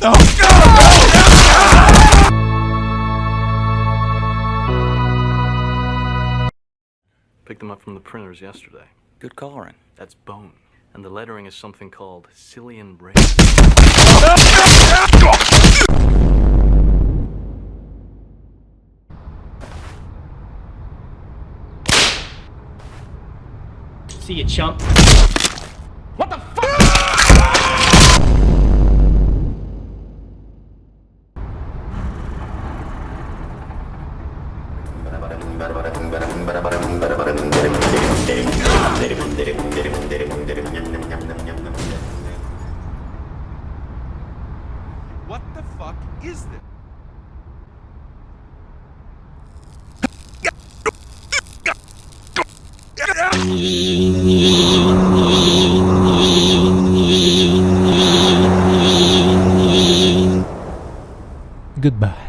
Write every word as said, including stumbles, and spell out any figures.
Picked them up from the printers yesterday. Good coloring. That's bone. And the lettering is something called Cillian Ray. See you, chump. What the fuck? What the fuck is this? Goodbye.